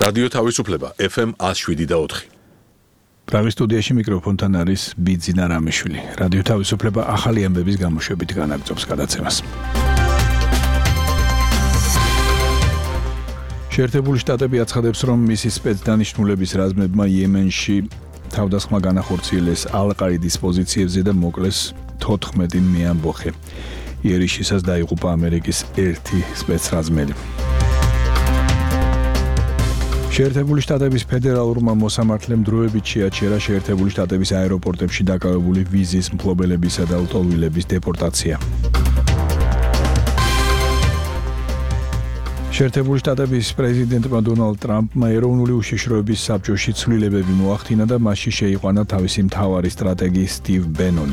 რადიო თავისუფლება FM 107.4. პრაღის სტუდიაში მიკროფონთან არის ბიძინა რამიშვილი. რადიო თავისუფლება ახალი ამბების გამოშვებით განაგრძობს გადაცემას. შეერთებული შტატები აცხადებს, რომ მისი სპეცდანიშნულების რაზმებმა იემენში თავდასხმა განახორციელეს ალ-ყაიდის პოზიციებზე და მოკლეს 14 მეამბოხე. იერიშისას დაიღუპა ამერიკის ერთი სპეცრაზმელი. შეერთებული შტატების ფედერალურმა მოსამართლემ დროებით შეაჩერა შეერთებული შტატების აეროპორტებში დაკავებული ვიზის მფლობელებისა და ლტოლვილების დეპორტაცია. შეერთებული შტატების პრეზიდენტმა დონალდ ტრამპმა ეროვნული უშიშროების საბჭოში ცვლილებები მოახდინა და მასში შეიყვანა თავისი მთავარი სტრატეგი სტივ ბენონი.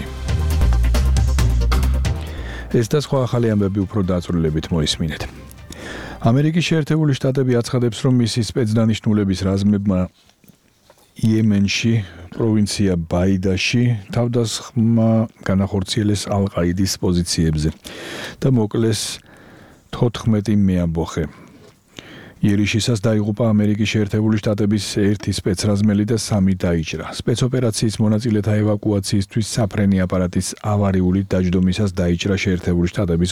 ეს და სხვა ახალი ამბები უფრო დაწვრილებით მოისმინეთ. ამერიკის შეერთებული შტატები აცხადებს, რომ მისი სპეცდანიშნულების რაზმებმა იემენში, პროვინცია ბაიდაში თავდასხმა განახორციელეს ალ-ყაიდის პოზიციებზე და მოკლეს 14 მეამბოხე. იერიშისას დაიღუპა ამერიკის შეერთებული შტატების ერთი სპეცრაზმელი და 3 დაიჭრა. სპეცოპერაციის მონაწილეთა ევაკუაციისთვის საფრენი აპარატის ავარიული დაჯდომისას დაიჭრა შეერთებული შტატების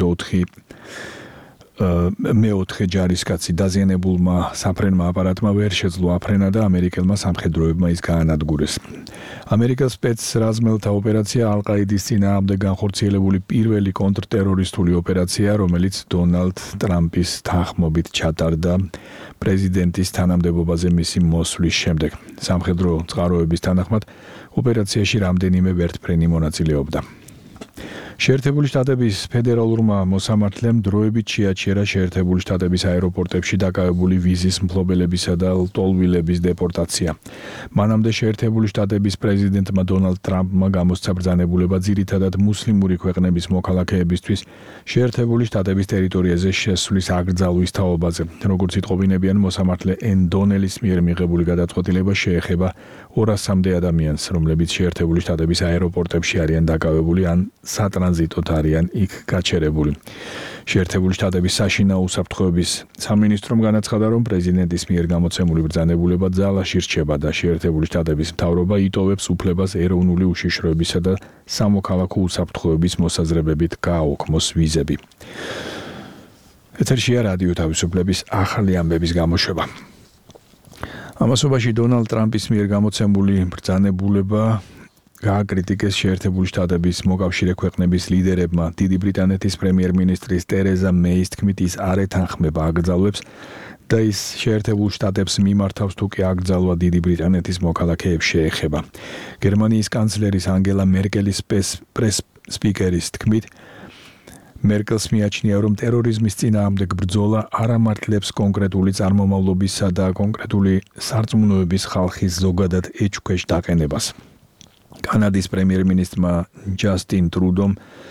4 ჯარისკაცი. დაზიანებულმა საფრენმა აპარატმა ვერ შეძლო აფრენა და ამერიკელმა სამხედროებმა ის გაანადგურეს. ამერიკას სპეცრაზმელთა ოპერაცია ალ-ყაიდის წინააღმდეგ განხორციელებული პირველი კონტრტერორისტული ოპერაცია, რომელიც დონალდ ტრამპის თანხმობით ჩატარდა პრეზიდენტის თანამდებობაზე მისი მოსვლის შემდეგ. სამხედრო წყაროების თანახმად ოპერაციაში რამდენიმე ვერტმფრენი მონაწილეობდა. შეერთებული შტატების ფედერალურმა მოსამართლემ დროებით შეაჩერა შეერთებული შტატების აეროპორტებში დაკავებული ვიზის მფლობელებისა და ლტოლვილების დეპორტაცია. მანამდე შეერთებული შტატების პრეზიდენტმა დონალდ ტრამპმა გამოსცა ბრძანებულება ძირითადად მუსლიმური ქვეყნების მოქალაქეებისთვის შეერთებული შტატების ტერიტორიაზე შესვლის აკრძალვის თაობაზე. როგორც იტყობინებიან, მოსამართლე ენ დონელის მიერ მიღებული გადაწყვეტილება შეეხება 200-მდე ადამიანს, რომლებიც შეერთებული შტატების აეროპორტებში არიან დაკავებული ან სატრანზიტოდ არიან იქ გაჩერებული. შეერთებული შტატების საშინაო უსაფრთხოების სამინისტრომ განაცხადა, რომ პრეზიდენტის მიერ გამოცემული ბრძანებულება ძალაში რჩება და შეერთებული შტატების მთავრობა იტოვებს უფლებას ეროვნული უშიშროებისა და სამოქალაქო უსაფრთხოების მოსაზრებებით გააოქმოს ვიზები. ეთერშია რადიო თავისუფლების ახალი ამბების გამოშვება. ამასობაში დონალდ ტრამპის მიერ გამოცემული ბრძანებულება გააკრიტიკეს შეერთებული შტატების მოკავშირე ქვეყნების ლიდერებმა. დიდი ბრიტანეთის პრემიერ-მინისტრის ტერეზა მეის თქმით, ის არ ეთანხმება აკრძალვებს და ის შეერთებულ შტატებს მიმართავს, თუ კი აკრძალვა დიდი ბრიტანეთის მოქალაქეებს შეეხება. გერმანიის კანცლერის ანგელა მერკელის პრეს-სპიკერის თქმით, მერკელს მიაჩნია, რომ ტერორიზმის წინააღმდეგ ბრძოლა არ ამართლებს კონკრეტული წარმომავლობისა და კონკრეტული სარწმუნოების ხალხის ზოგადად ეჭვქვეშ დაყენებას. კანადის პრემიერ-მინისტრმა ჯასტინ ტრუდომ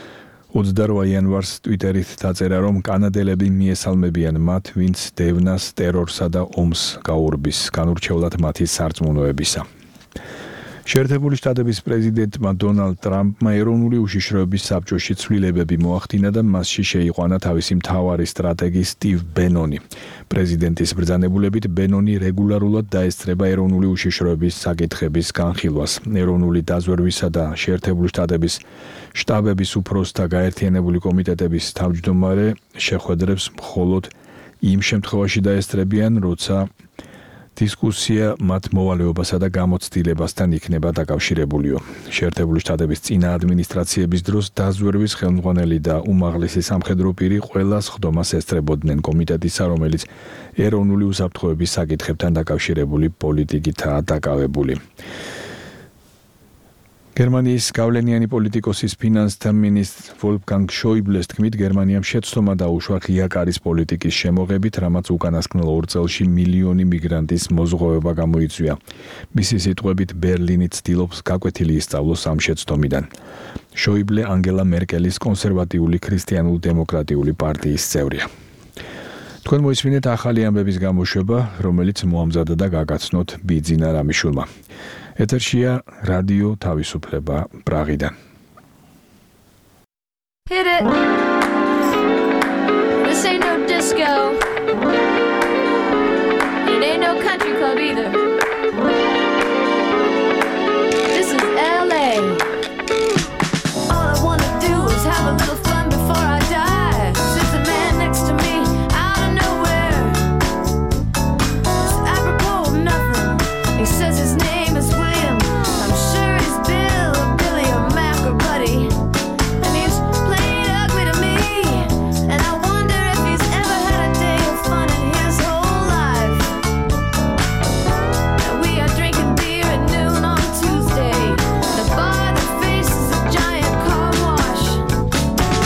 28 იანვარს ტვიტერით დაწერა, რომ კანადელები მიესალმებიან მათ, ვინც დევნას, ტერორსა და ომს გაურბის, განურჩევლად მათი სარწმუნოებისა. შეერთებული შტატების პრეზიდენტმა დონალდ ტრამპმა ეროვნული უშიშროების საბჭოში ცვლილებები მოახდინა და მასში შეიყვანა თავისი მთავარი სტრატეგი სტივ ბენონი. პრეზიდენტის ბრძანებულებით ბენონი რეგულარულად დაესწრება ეროვნული უშიშროების საკითხების განხილვას. ეროვნული დაზვერვისა და შეერთებული შტატების შტაბების უფროსთა გაერთიანებული კომიტეტების თავმჯდომარე შეხვედრებს მხოლოდ იმ შემთხვევაში დაესწრებიან, როცა დისკუსია მათ მოვალეობასა და გამოცდილებასთან იქნება დაკავშირებულიო. შეერთებული შტატების წინა ადმინისტრაციების დროს დაზვერვის ხელმძღვანელი და უმაღლესი სამხედრო პირი ყველა სხდომას ესწრებოდნენ კომიტეტისა, რომელიც ეროვნული უსაფრთხოების საკითხებთან დაკავშირებული პოლიტიკითაა დაკავებული. გერმანიის გავლენიანი პოლიტიკოსის ფინანსთა მინისტრ ვოლფგანგ შოიბლეს თქმით, გერმანიამ შეცდომა დაუშვა ღია კარის პოლიტიკის შემოღებით, რამაც უკანასკნელ 2 წელში მილიონი მიგრანტის მოზღვევება გამოიწვია. მისი სიტყვებით, ბერლინი ცდილობს გაკვეთილი ისწავლოს ამ შეცდომიდან. შოიბლე ანგელა მერკელის კონსერვატიული ქრისტიანულ-დემოკრატიული პარტიის წევრია. თქვენ მოისმინეთ ახალი ამბების გამოშვება, რომელიც მოამზადა და გაგაცნოთ ბიძინა რამიშვილმა. ეთერშია რადიო თავისუფლება პრაღიდან. Hit it. This ain't no disco. It ain't no country have a little fun before I die. Sits a man next to me out of nowhere. It's apropos of nothing. He says his name is William. I'm sure he's Bill or Billy or Mac or Buddy. And he's played ugly to me. And I wonder if he's ever had a day of fun in his whole life. And we are drinking beer at noon on Tuesday. The bar that faces a giant car wash.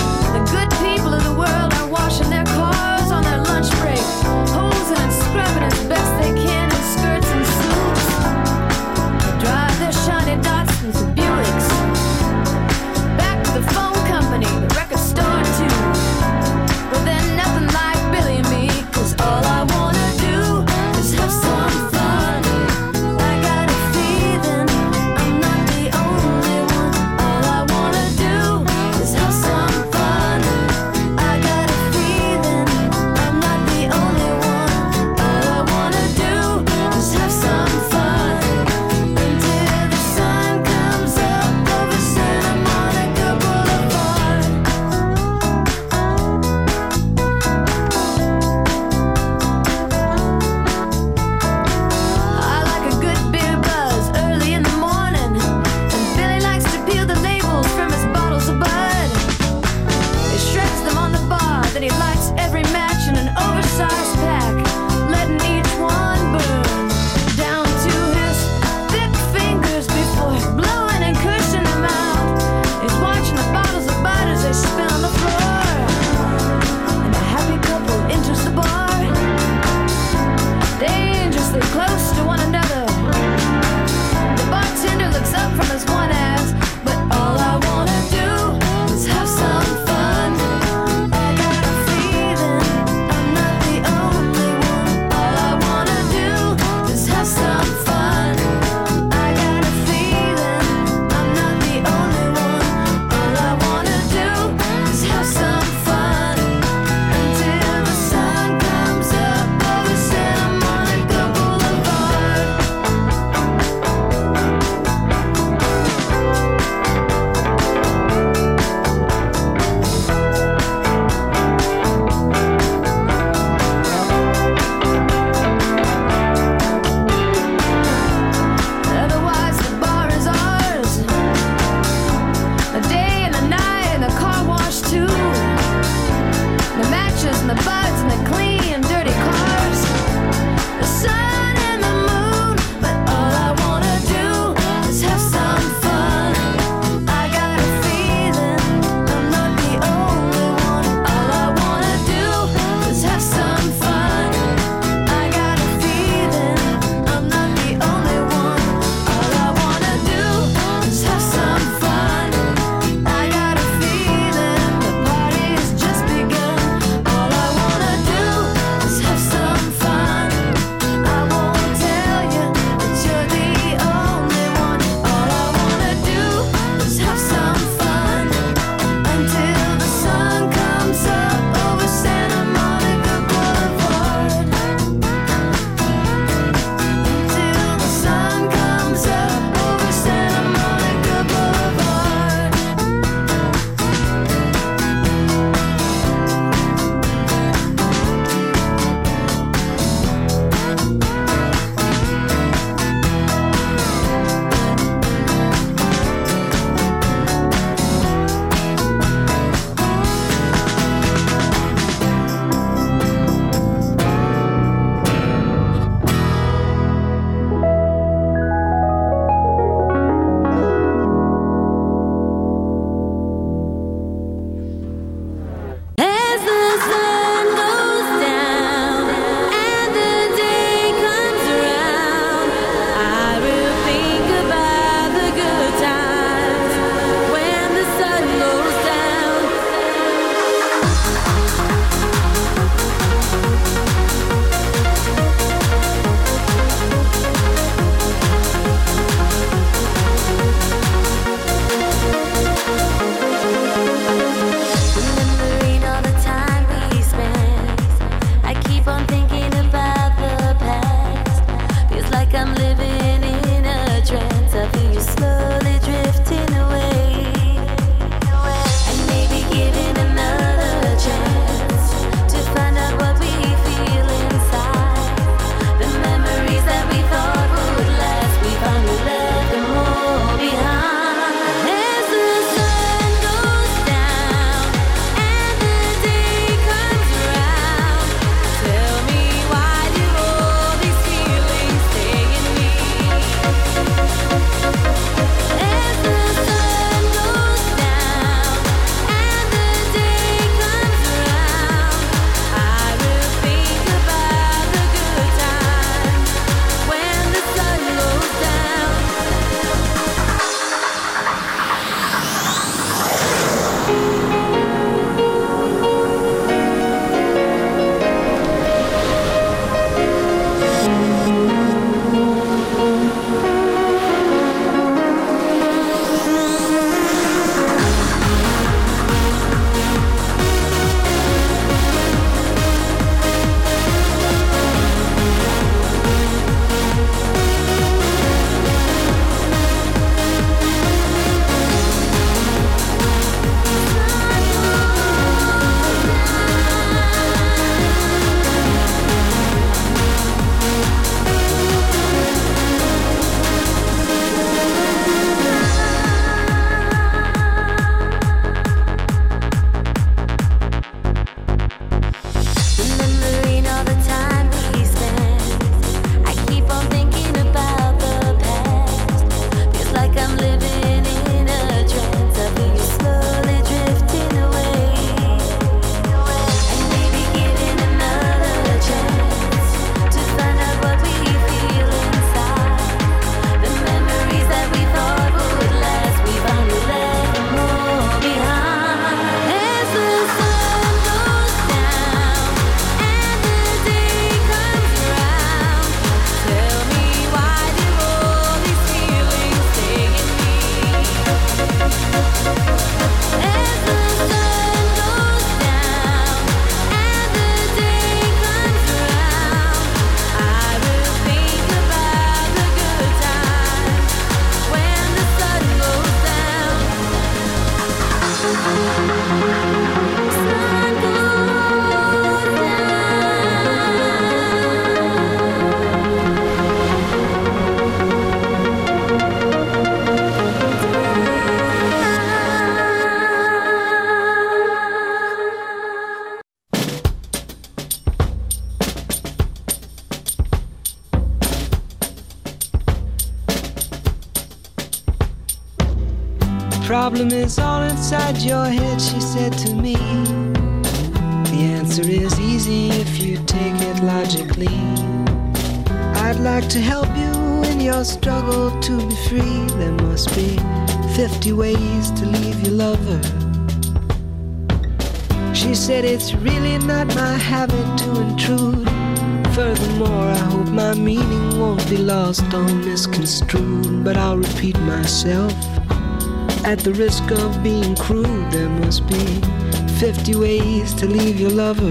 problem is all inside your head, she said to me. The answer is easy if you take it logically. I'd like to help you in your struggle to be free. There must be 50 ways to leave your lover. She said it's really not my habit to intrude. Furthermore, I hope my meaning won't be lost or misconstrued. But I'll repeat myself at the risk of being crude. There must be 50 ways to leave your lover.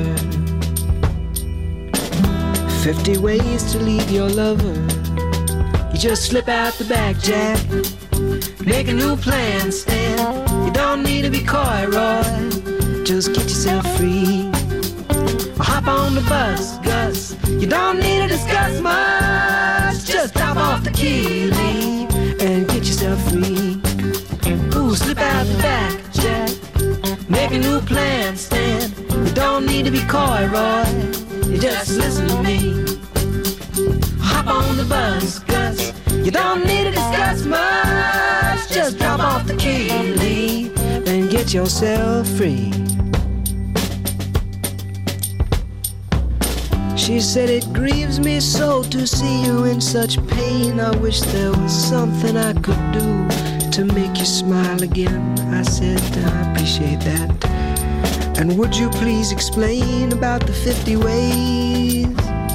50 ways to leave your lover. You just slip out the back, Jack. Make a new plan, Stan. You don't need to be coy, Roy. Just get yourself free. Hop on the bus, Gus. You don't need to discuss much. Just drop off the key, leave, and get yourself free. Ooh, slip out the back, Jack. Make a new plan, Stan. You don't need to be coy, Roy. You just listen to me. Hop on the bus, Gus. You don't need to discuss much. Just drop off the key, leave, and get yourself free. She said it grieves me so to see you in such pain. I wish there was something I could do to make you smile again. I said I appreciate that. And would you please explain about the 50 ways?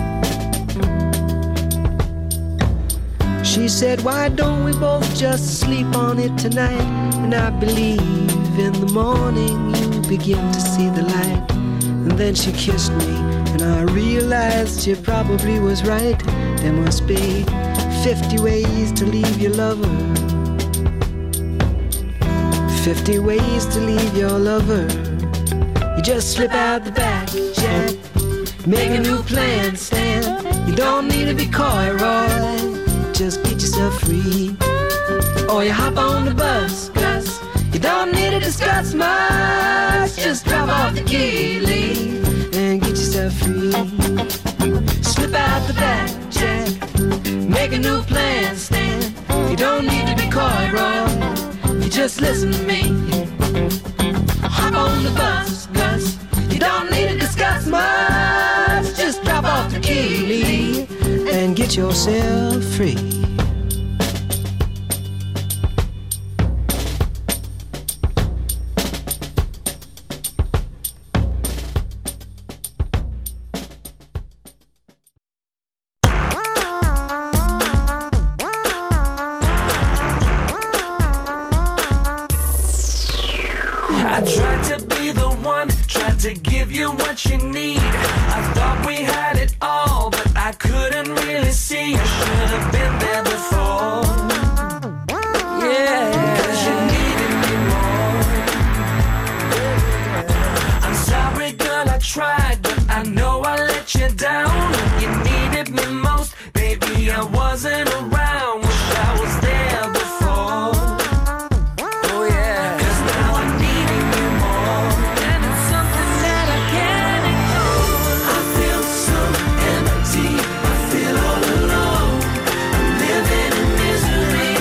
She said, why don't we both just sleep on it tonight? And I believe in the morning you begin to see the light. And then she kissed me, and I realized she probably was right. There must be 50 ways to leave your lover. 50 ways to leave your lover. You just slip out the back, Jack. Make a new plan, Stan. You don't need to be coy, Roy. Just get yourself free. Or you hop on the bus, Gus. You don't need to discuss much. Just drop off the key, leave, and get yourself free. Slip out the back, Jack. Make a new plan, Stan. You don't need to be coy, Roy. You just listen to me. Hop on the bus, Gus. You don't need to discuss much. Just drop off the key, leave, and get yourself free. I tried to be the one, tried to give you what you need. I thought we had it all, but I couldn't really see. I should have been there before. Yeah, because you needed me more. I'm sorry, girl, I tried, but I know I let you down. When you needed me most, baby, I wasn't around. Wish I was there before. Oh yeah, 'cause now I need you more, and it's something that I can't ignore. I feel so empty, I feel all alone. I'm living in misery.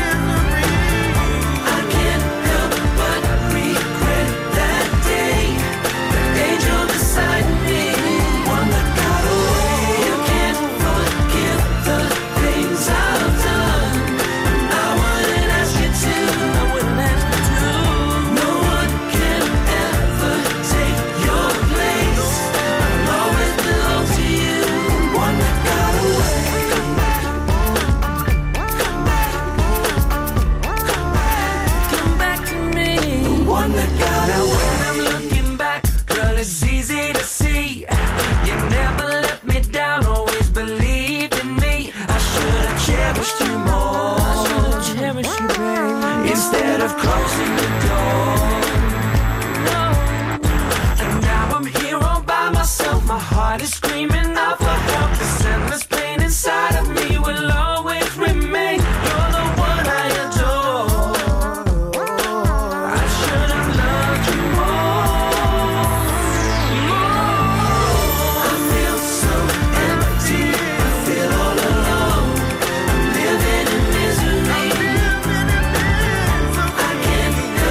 I can't help but regret that day. The angel beside me, one that got away. You can't forgive the things I've done. I wouldn't ask you to. I wouldn't ask you to. No one can ever take your place. I'll always belong to you. One that got away. Come back. Come back. Come back. Come back to me. One that got away. When I'm looking back, girl, it's easy to see. You never let me down, always believed in me. I should have cherished you more. I should have cherished you, baby, instead of closing the door. No. And now I'm here all by myself. My heart is screaming out for help. This endless pain inside of me will always remain. You're the one I adore. I should have loved you more. I feel so empty, I feel all alone. I'm living in misery. I can't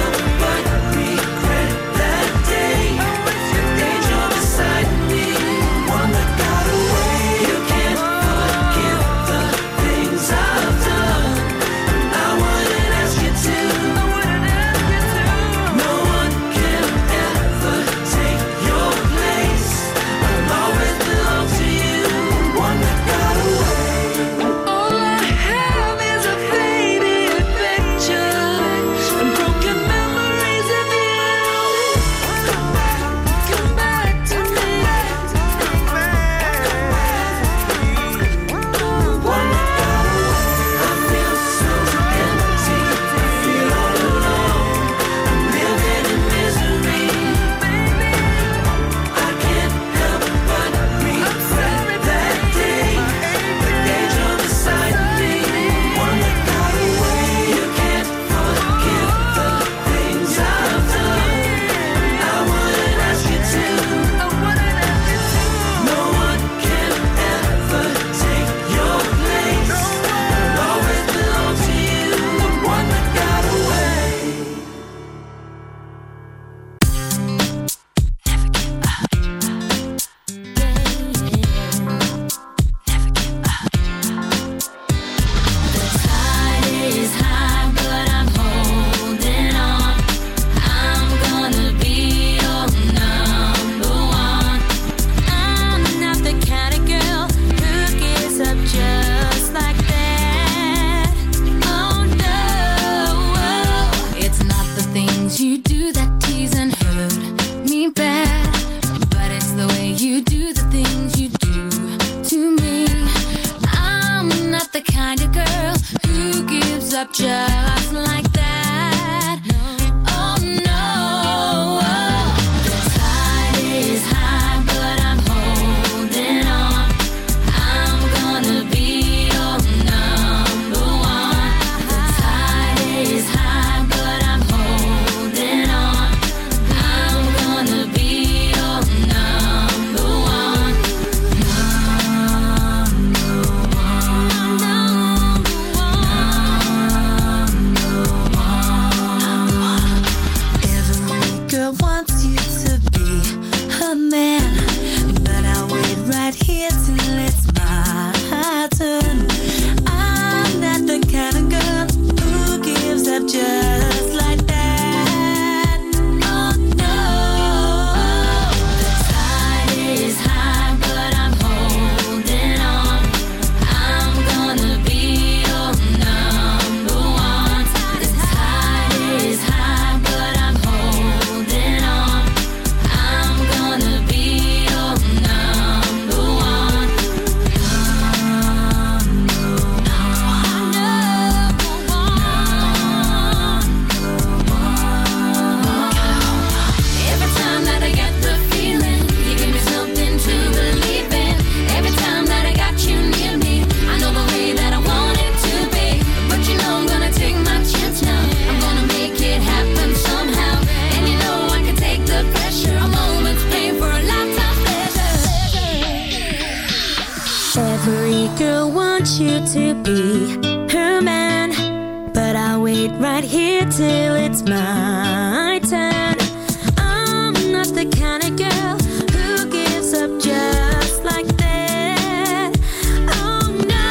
till it's my turn. I'm not the kind of girl who gives up just like that. Oh no.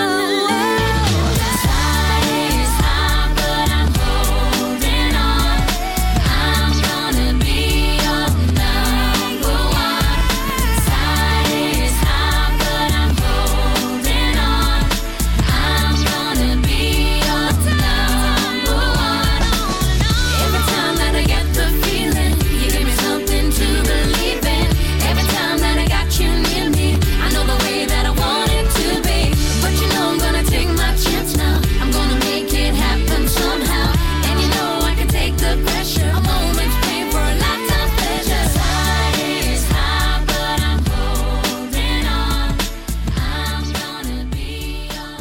Tide is high, but I'm holding on. I'm gonna be your number one. Tide is high, but I'm holding on. I'm gonna be your number one. Every time that I get the feeling, you give me something to believe in. Every time that I got you near me, I know the way that I want it to be. But you know I'm gonna take my chance now. I'm gonna make it happen somehow. And you know I can take the pressure. A moment's pain for a lifetime's pleasure. Tide is high, but I'm holding on. I'm gonna be your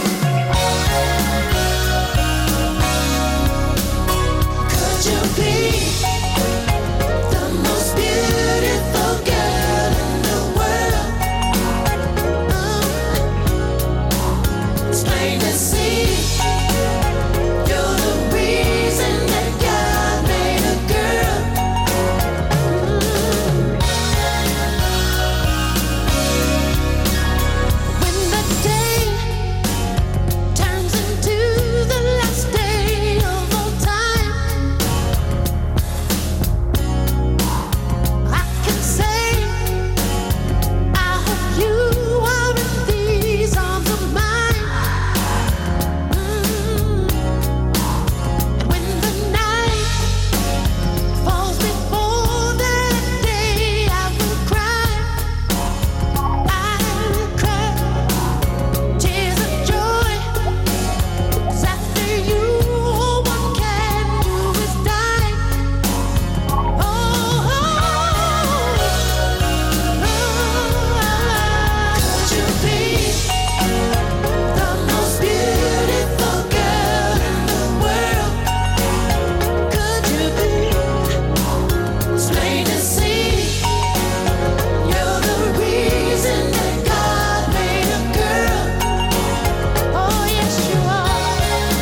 Could you be the most beautiful girl in the world? It's plain to see you're the reason that God made a girl. When the day turns into the last day of all time, I can say I hope you are in these arms of mine. And when the night falls before that day, I will cry. I will cry tears of joy. 'Cause after you, all one can do is die. Could you be the most beautiful girl in the world? Could you be? It's plain to see you're the reason that God made a girl. Oh yes you are.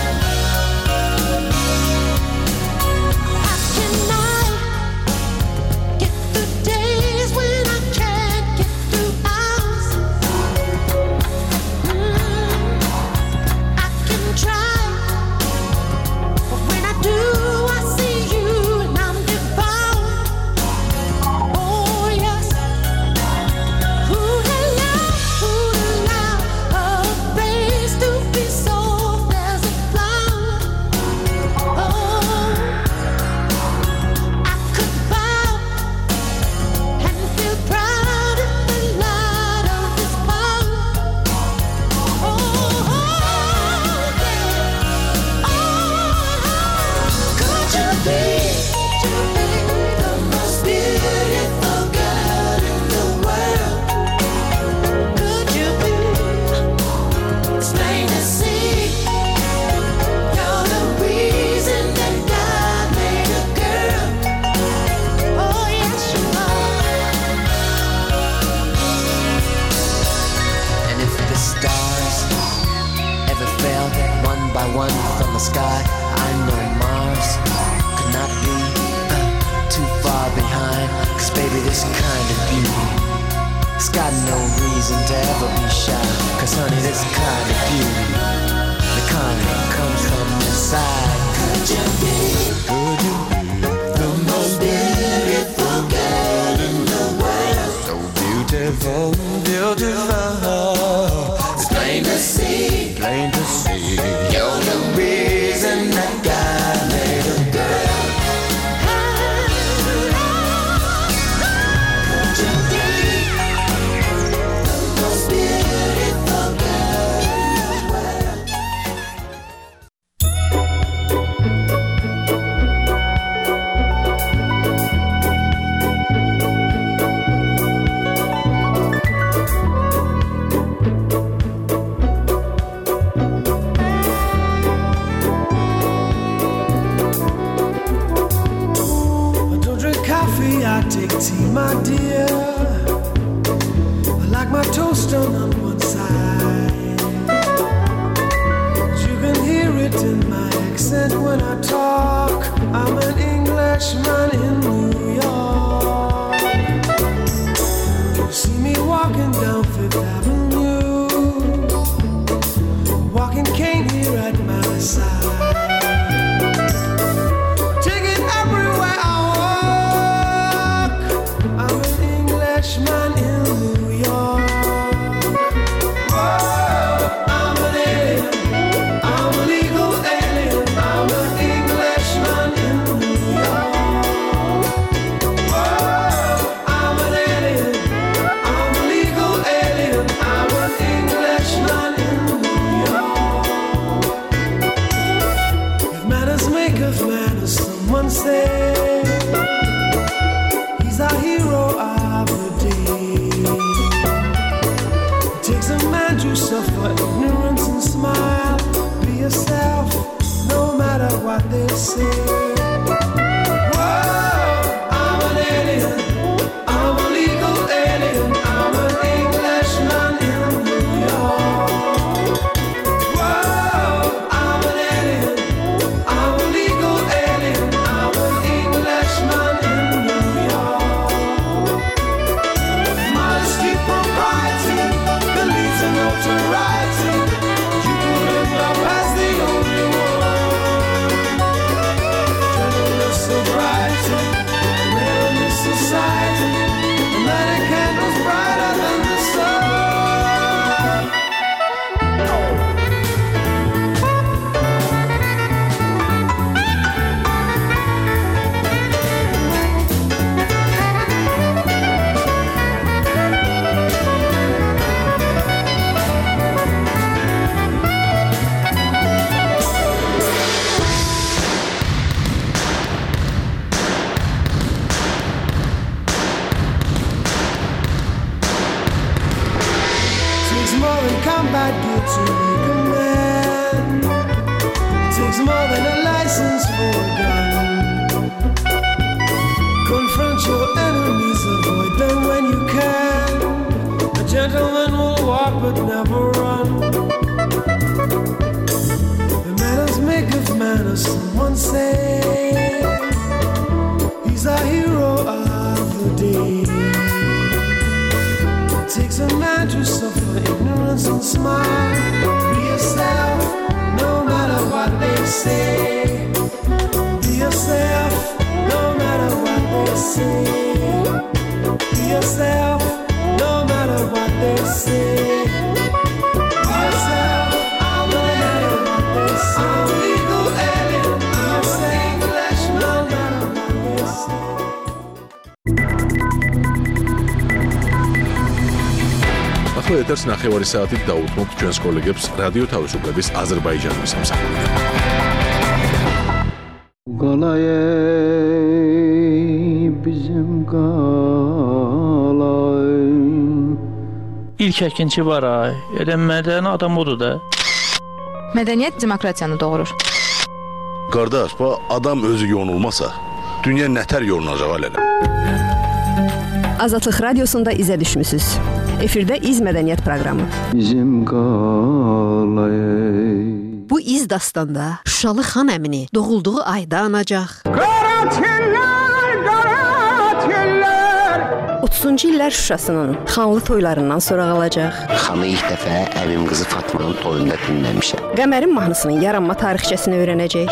How can I get through days when I can't get through hours? I can try, but when I do, I see you and I'm devoured. Oh yes. Who'd allow a face to be soft as a flower? Oh, I could bow and feel proud in the light of His power. Could you be the most beautiful girl in the world? Could you be? It's plain to see you're the reason that God made a girl. Oh yes you are. And if the stars ever fell one by one from the sky, I know Mars could not be too far behind. 'Cause baby, this kind of beauty, it's got no reason to ever be shy. 'Cause honey, this kind of beauty, the kind that comes from inside. Could you be the most beautiful girl in the world? So beautiful, beautiful. It's plain to see Plain to see. you're the reason that God made a girl. Could you be the most beautiful girl in the world? tea, my dear. I like my toast on one side. You can hear it it in my accent when I talk. I'm an Englishman in New York. You see me walking down Fifth Avenue, walking cane here at my side. Take it everywhere I walk. I'm an Englishman in New York. He's our hero of the day. It takes a man to suffer ignorance and smile. Be yourself, no matter what they say. Whoa, I'm an alien. I'm a legal alien. I'm an Englishman in New York. Whoa, I'm an alien. I'm a legal alien. I'm an Englishman in New York. Modesty, propriety, beliefs in notoriety. You put in love as the only one. Gentleness, sobriety, man in society. A light candles brighter than the sun. Takes more than combat gear to make a man. Takes more than a license for a gun. Confront your enemies, avoid them when you can. A gentleman will walk but never run. The manners make of manners, someone say. He's our hero of the day. Takes a man to suffer ignorance and smile. Be yourself, no matter what they say. Be yourself, no matter what they say. Be yourself, no matter what they say. Be yourself, no matter what they say. I'm a legal alien. I'm a English, no matter what they say. ახლა ეთერს ნახევარი საათით დაუთმობთ ჩვენს კოლეგებს რადიო თავისუფლების აზერბაიჯანის სამსახურიდან. Galayey bizim galay. İlk əkinçi var ay. Elə mədəni adam odur da. Mədəniyyət demokratiyanı doğurur. Qardaş, adam özü yonulmasa, dünya nətər yorulacaq hələ? Azadlıq radiosunda izə düşmüsüz. Efirdə İz Mədəniyyət proqramı. Bizim galayey. Bu iz dastanda Şuşalı xan əmini doğulduğu ayda anacaq. 30-cu illər Şuşasının xanlı toylarından sonra qalacaq. Xanı ilk dəfə əmim qızı Fatmanın toyunda dinləmişəm. Qəmərin mahnısının yaranma tarixçəsini öyrənəcək.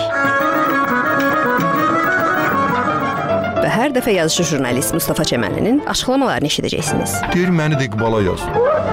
Və hər dəfə yazıcı jurnalist Mustafa Çəmənlinin açıqlamalarını eşidəcəksiniz. Deyir, məni də İqbala yaz.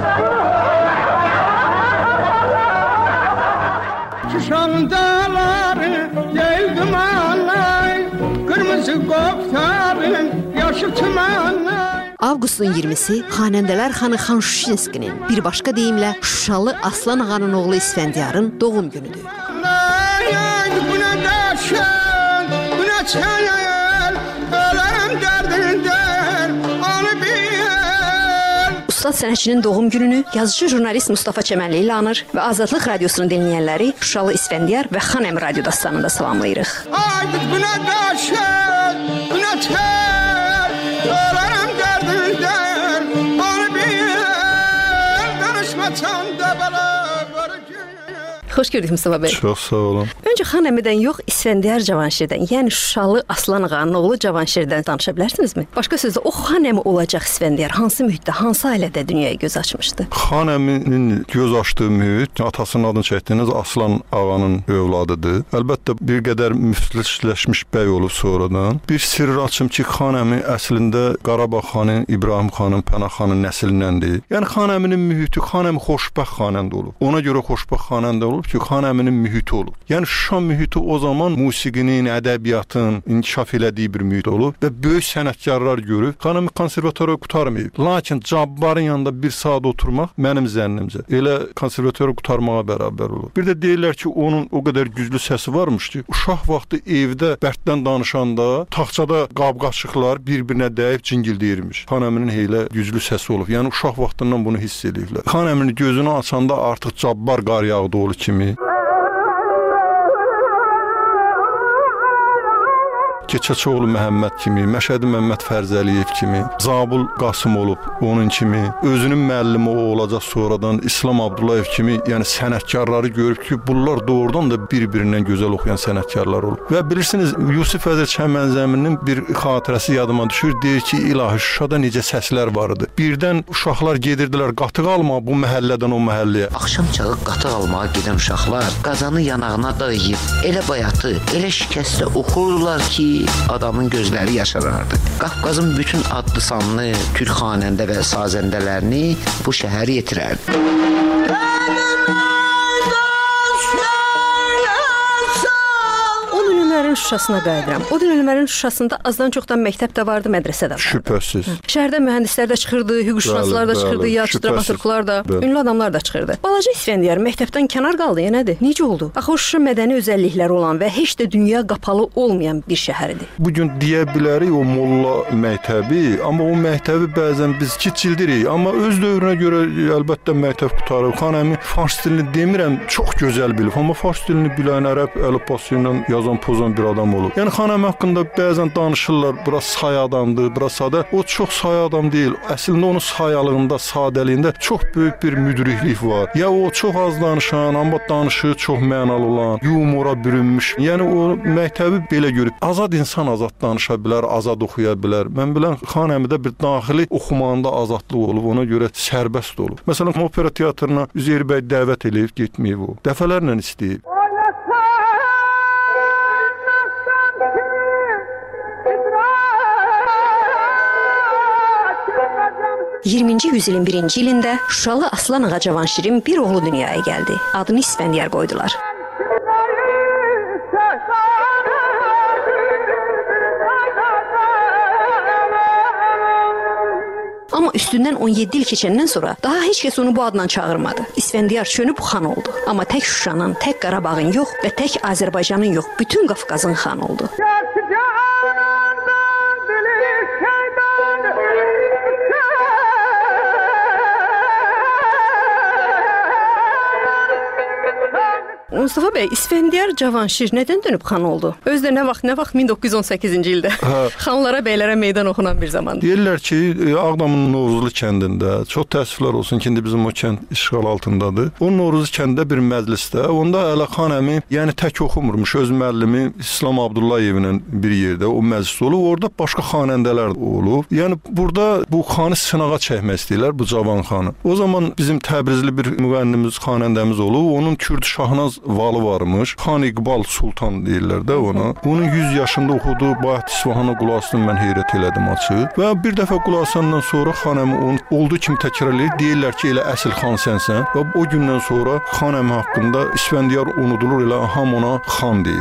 Şuşanın dağları geldim alay. Qırmızı qoptarın yaşı tümanay. Avqustun 20-si xanəndələr xanı Xan Şuşinskinin, bir başqa deyimlə Şuşalı Aslan Ağanın oğlu İsfəndiyarın doğum günüdür. Buna daşın, buna çayır, öləm dərdindən, onu bil. Ustad sənətçinin doğum gününü yazıcı jurnalist Mustafa Çəmənli ilə anır və Azadlıq radiosunu dinləyənləri Şuşalı İsfəndiyar və Xanəm radio dastanında salamlayırıq. Aydın buna daşın, buna çayır, öləm dərdindən, onu bil. Danışmasan da bana. Xoş gördük Mustafa bəy. Çox sağ olun. Öncə xan əmidən yox, İsfəndiyar Cavanşirdən, yəni Şuşalı Aslan ağanın oğlu Cavanşirdən danışa bilərsinizmi? Başqa sözlə o xan əmi olacaq İsfəndiyar hansı mühitdə, hansı ailədə dünyaya göz açmışdı? Xan əminin göz açdığı mühit atasının adını çəkdiyiniz Aslan ağanın övladıdır. Əlbəttə bir qədər müflisləşmiş bəy olub sonradan. Bir sirr açım ki, xan əmi əslində Qarabağ xanı İbrahim xanın, Pənah xanın nəslindəndir. Yəni xan əminin mühiti, xan əmi xoşbəxt xanəndə olub. Ona görə xoşbəxt xanəndə olub ki, xan əminin mühiti olub. Yəni Şuşa mühiti o zaman musiqinin, ədəbiyyatın inkişaf elədiyi bir mühit olub və böyük sənətkarlar görüb. Xan əmi konservatoriya qurtarmayıb. Lakin Cabbarın yanında bir saat oturmaq mənim zənnimcə elə konservatoriya qurtarmağa bərabər olur. Bir də deyirlər ki, onun o qədər güclü səsi varmış ki, uşaq vaxtı evdə bərddən danışanda taxçada qab-qaşıqlar bir-birinə dəyib cingildəyirmiş. Xan əminin elə güclü səsi olub. Yəni uşaq vaxtından bunu hiss ediblər. Xan əminin gözünü açanda artıq Cabbar qar yağdı olu kimi. Keçəçoğlu Məhəmməd kimi, Məşədi Məmməd Fərzəliyev kimi, Zabul Qasım olub onun kimi, özünün müəllimi o olacaq sonradan İslam Abdullayev kimi, yəni sənətkarları görüb ki, bunlar doğrudan da bir-birindən gözəl oxuyan sənətkarlar olub. Və bilirsiniz, Yusif Vəzir Çəmənzəminin bir xatirəsi yadıma düşür, deyir ki, ilahi Şuşada necə səslər var idi. Birdən uşaqlar gedirdilər qatıq almağa bu məhəllədən o məhəlləyə. Axşam çağı qatıq almağa gedən uşaqlar qazanı yanağına dayayıb, elə bayatı, elə şikəstə oxurdular ki, adamın gözləri yaşarardı. Qafqazın bütün adlı sanlı türk xanəndə və sazəndələrini bu şəhər yetirərdi. Şuşasına qayıdıram. O dönəmlərin Şuşasında azdan çoxdan məktəb də vardı, mədrəsə də vardı. Şübhəsiz. Şəhərdə mühəndislər də çıxırdı, hüquqşünaslar da çıxırdı, yazıçı, dramaturqlar da, ünlü adamlar da çıxırdı. Balaca İsfəndiyar məktəbdən kənar qaldı, nədir? Necə oldu? Axı Şuşa mədəni özəllikləri olan və heç də dünya qapalı olmayan bir şəhər idi. Bu gün deyə bilərik o molla məktəbi, amma o məktəbi bəzən biz kiçildirik, amma öz dövrünə görə əlbəttə məktəb qutarıb. Xan əmi fars dilini demirəm, çox gözəl bilib, amma fars dilini bilən ərəb əlifbası ilə yazan pozan bir adam olub. Yəni xan əmi haqqında bəzən danışırlar, bura say adamdır, bura sadə. O çox say adam deyil. Əslində onun sayalığında, sadəliyində çox böyük bir müdriklik var. Ya o çox az danışan, amma danışığı çox mənalı olan, yumora bürünmüş. Yəni o məktəbi belə görüb. Azad insan azad danışa bilər, azad oxuya bilər. Mən bilən xan əmidə bir daxili oxumağında azadlıq olub, ona görə sərbəst olub. Məsələn, opera teatrına Üzeyir bəy dəvət eləyib getməyib o. Dəfələrlə istəyib. 20-ci yüzyılın 1-ci ilində Şuşalı Aslan ağa Cavanşirin bir oğlu dünyaya gəldi. Adını İsfəndiyar qoydular. Amma üstündən 17 il keçəndən sonra daha heç kəs onu bu adla çağırmadı. İsfəndiyar çönüb xan oldu. Amma tək Şuşanın, tək Qarabağın yox və tək Azərbaycanın yox, bütün Qafqazın xanı oldu. Mustafa bəy, İsfəndiyar Cavanşir nədən dönüb xan oldu? Özdə nə vaxt 1918-ci ildə xanlara, bəylərə meydan oxunan bir zaman. Deyirlər ki, Ağdamın Novruzlu kəndində, çox təəssüflər olsun ki, indi bizim o kənd işğal altındadır. O Novruzlu kəndində bir məclisdə, onda Ələ xan əmi, yəni tək oxumurmuş, öz müəllimi İslam Abdullayevlə bir yerdə o məclis olub, orada başqa xanəndələr olub. Yəni burada bu xanı sınağa çəkmək istəyirlər, bu cavan xanı. O zaman bizim Təbrizli bir müğənnimiz, xanəndəmiz olub, onun Kürd Şahnaz valı varmış. Xan İqbal Sultan deyirlər də ona. Onun 100 yaşında oxuduğu Bayat İsfahana qulasını mən heyrət elədim açıq. Və bir dəfə qulasandan sonra xan əmi onu olduğu kimi təkrar edir. Deyirlər ki, elə əsl xan sənsən. Və o gündən sonra xan əmi haqqında İsfəndiyar unudulur, elə ham ona xan deyir.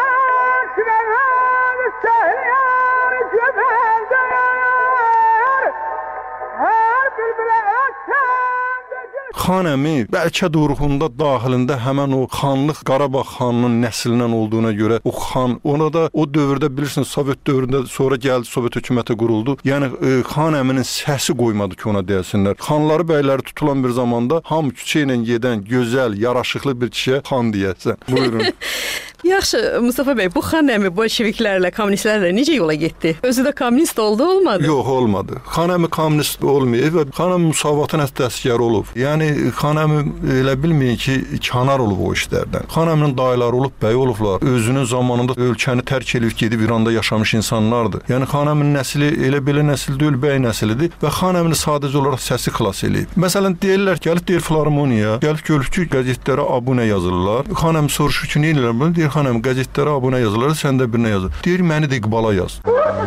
Xan əmi bəlkə də ruhunda daxilində həmən o xanlıq Qarabağ xanının nəslindən olduğuna görə o xan, ona da o dövrdə bilirsiniz Sovet dövründə sonra gəldi Sovet hökuməti quruldu. Yəni xan əminin səsi qoymadı ki, ona deyəsinlər. Xanları, bəyləri tutulan bir zamanda hamı küçə ilə gedən gözəl, yaraşıqlı bir kişiyə xan deyəsən. Buyurun. Yaxşı, Mustafa bəy, bu xan əmi bolşeviklərlə, kommunistlərlə necə yola getdi? Özü də kommunist oldu, olmadı? Yox, olmadı. Xan əmi kommunist olmayıb və xan əmi müsavatın dəstgahı olub. Yəni xanəmi elə bilməyin ki, kənar olub o işlərdən. Xanəminin dayıları olub, bəy olublar. Özünün zamanında ölkəni tərk edib gedib İranda yaşamış insanlardır. Yəni xanəmin nəsli elə belə nəsil deyil, bəy nəslidir və xanəmini sadəcə olaraq səsi xilas eləyib. Məsələn, deyirlər ki, gəlib deyir filarmoniya, gəlib görür ki, qəzetlərə abunə yazırlar. Xanəm soruşur ki, nə edirlər bunu? Deyir, xanəm, qəzetlərə abunə yazırlar, sən də birinə yazır. Deyir, məni də İqbala yaz.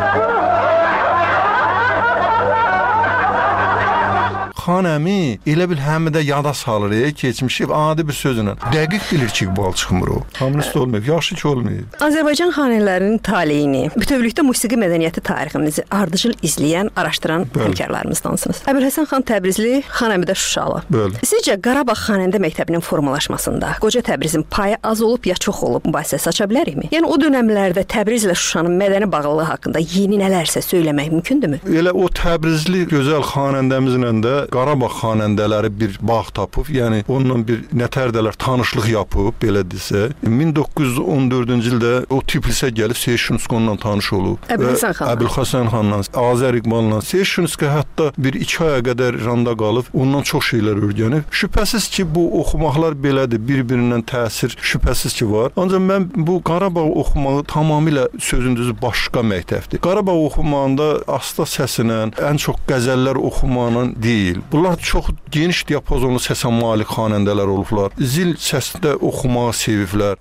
Xanəmi elə bil həmidə yada salır, keçmişi adi bir sözlə. Dəqiq bilir ki, İqbal çıxmır o. Kommunist olmayıb, yaxşı ki olmayıb. Azərbaycan xanələrinin taleyini, bütövlükdə musiqi mədəniyyəti tariximizi ardıcıl izləyən, araşdıran həmkarlarımızdansınız. Əbülhəsən xan Təbrizli, Xanəmidə Şuşalı. Bəli. Sizcə Qarabağ xanəndə məktəbinin formalaşmasında Qoca Təbrizin payı az olub ya çox olub mübahisə aça bilərikmi? Yəni o dövrlərdə Təbrizlə Şuşanın mədəni bağlılığı haqqında yeni nələrsə söyləmək mümkündürmü? Elə o Təbrizli gözəl xanəndəmizlə də Qarabağ xanəndələri bir bağ tapıb, yəni onunla bir nətərdələr tanışlıq yapıb, belə desə. 1914-cü ildə o Tiflisə gəlib Seyşunuskonla tanış olub. Əbülhəsən xanla, Azər İqbal'la. Seyşunuska hətta 1-2 aya qədər İranda qalıb, ondan çox şeylər öyrənib. Şübhəsiz ki, bu oxumaqlar belədir, bir-birindən təsir şübhəsiz ki var. Ancaq mən bu Qarabağ oxumağı tamamilə sözün düzü başqa məktəbdir. Qarabağ oxumağında asta səsinə, ən çox qəzəllər oxumağının deyil. Bunlar çox geniş diapazonlu səsə malik xanəndələr olublar. Zil səsində oxumağı seviblər.